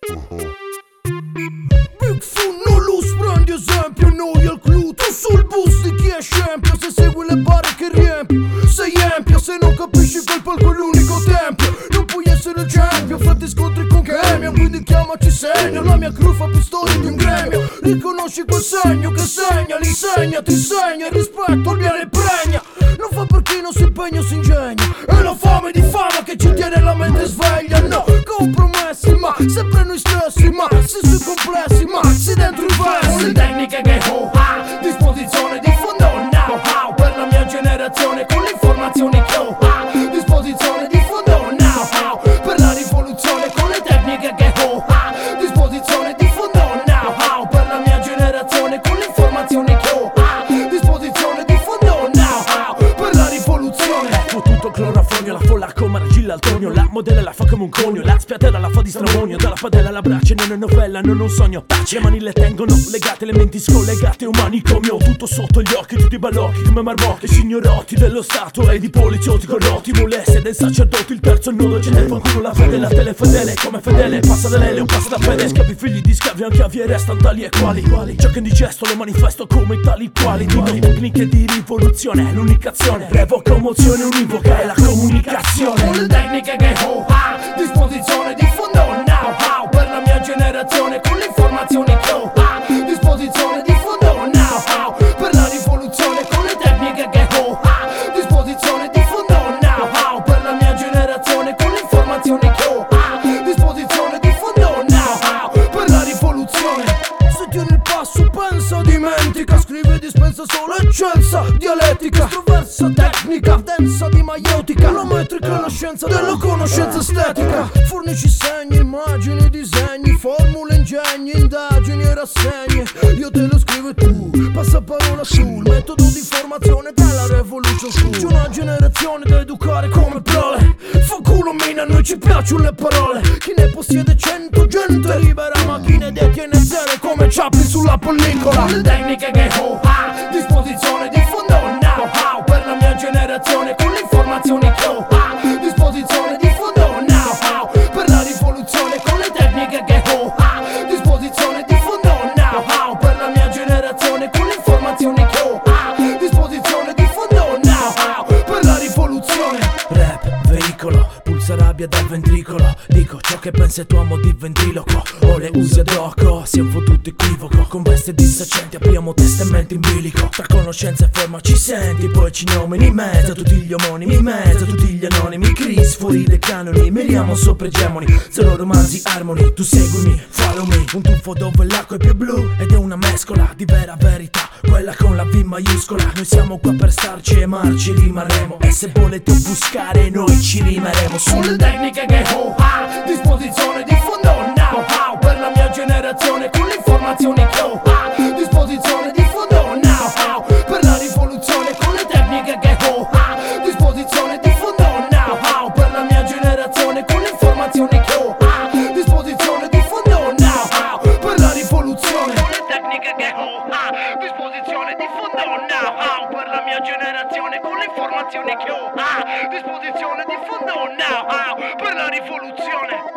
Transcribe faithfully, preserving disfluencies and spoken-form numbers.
Big Fun non lo prendi esempio, noi al clou, tu sul bus di chi è scempio. Se segui le bare che riempio, sei empio. Se non capisci quel palco è l'unico tempio. Non puoi essere il champion, fatti scontri con Chemio. Quindi chiamaci segno, la mia crew fa pistoli di un gremio. Riconosci quel segno che segna, l'insegna, ti insegna. Il rispetto al viene pregna. Non fa per chi non si impegna o si ingegna. È la fame di fama che ci tiene la mente sveglia. No, compromessi, ma sempre noi stessi. Ma se sui complessi, ma se dentro i versi. Le tecniche che ho a disposizione, diffondo know how per la mia generazione. Con le informazioni che ho a disposizione, diffondo know how per la rivoluzione. Con le tecniche che ho a disposizione, diffondo know how per la mia generazione. Con le informazioni che ho a disposizione, diffondo know how per la rivoluzione. Ecco tutto clorofonio, la folla come Argilla al tonio. La modella la fa come un conio, la spiatella la fa di stramonio. Dalla padella alla braccia, non è novella, non un sogno. Tace, le mani le tengono legate, le menti scollegate. Un manicomio, tutto sotto gli occhi, tutti balocchi come marmocchi. Signorotti dello Stato e di poliziotti corrotti. Molestie del sacerdote, il terzo nodo c'è nel fanculo la fede. La tele fedele, come fedele, passa da lei, un passo da fede. Schiavi figli di schiavi, anche a vie restano tali e quali, quali. Ciò che indigesto lo manifesto come tali quali. Dico tecniche di rivoluzione, l'unica azione revoca emozione, univoca è la comunicazione. Con le tecniche che ho a disposizione, diffondo know how per la mia generazione. Con le informazioni che ho a disposizione, diffondo know how per la rivoluzione. Con le tecniche che ho a disposizione, diffondo know how per la mia generazione. Con le informazioni che ho a disposizione, diffondo know how per la rivoluzione. Se tieni il passo pensa, dimentica, scrive dispensa solo eccelsa dialettica, estroversa tecnica, densa di maiotica. La metrica è la scienza della conoscenza estetica. Fornisci segni, immagini, disegni, formule, ingegni, indagini e rassegne. Io te lo scrivo e tu passa parola sul metodo di formazione della revolution school. C'è una generazione da educare come prole. Fa culo mina, a noi ci piacciono le parole. Chi ne possiede cento, gente libera, ma chi ne detiene zero come ciappi sulla pellicola. Le tecniche che ho a disposizione, diffondo know how per la mia generazione. Con le informazioni che ho a disposizione, diffondo know how per la rivoluzione. Con le tecniche che ho a disposizione, diffondo know how per la mia generazione. Con le informazioni che ho a disposizione, diffondo know how per la rivoluzione. Rap, veicolo, pulsa rabbia dal ventricolo. Dico ciò che pensa e tu amo di ventriloquo. O le usi ad oco, sia un fottuto equivoco. Con veste dissacenti apriamo testamento in bilico. Tra conoscenza e forma ci senti, poi ci nomini in mezzo a tutti gli omonimi, in mezzo a tutti gli anonimi. Chris fuori dai canoni, miriamo sopra egemoni. Zero romanzi, armoni, tu seguimi, follow me. Un tuffo dove l'acqua è più blu ed è una mescola di vera verità, quella con la V maiuscola. Noi siamo qua per starci e marci rimarremo. E se volete offuscare noi ci rimarremo. Sulle tecniche che ho a disposizione, diffondo know how per la mia generazione. Con le informazioni che ho a disposizione, diffondo know how per la rivoluzione. Con le tecniche che ho a disposizione, diffondo know how per la mia generazione. Con le informazioni che ho a disposizione, diffondo know how per la rivoluzione. Con le tecniche che ho a disposizione, diffondo know how per la mia generazione. Con le informazioni che ho a disposizione, diffondo know how per la rivoluzione.